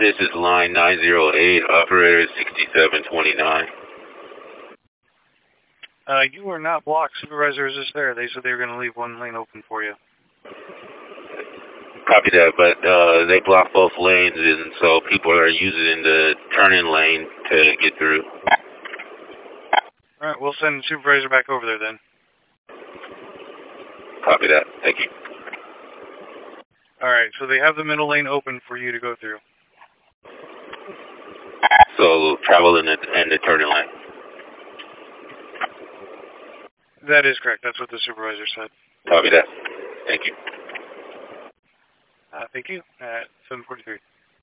This is line 908, operator 6729. You are not blocked. Supervisor is just there. They said they were going to leave one lane open for you. Copy that, but they block both lanes, and so people are using the turn-in lane to get through. All right, we'll send the supervisor back over there then. Copy that. Thank you. All right, so they have the middle lane open for you to go through. So travel in the turn-in lane. That is correct. That's what the supervisor said. Copy that. Thank you. Thank you. At 7:43.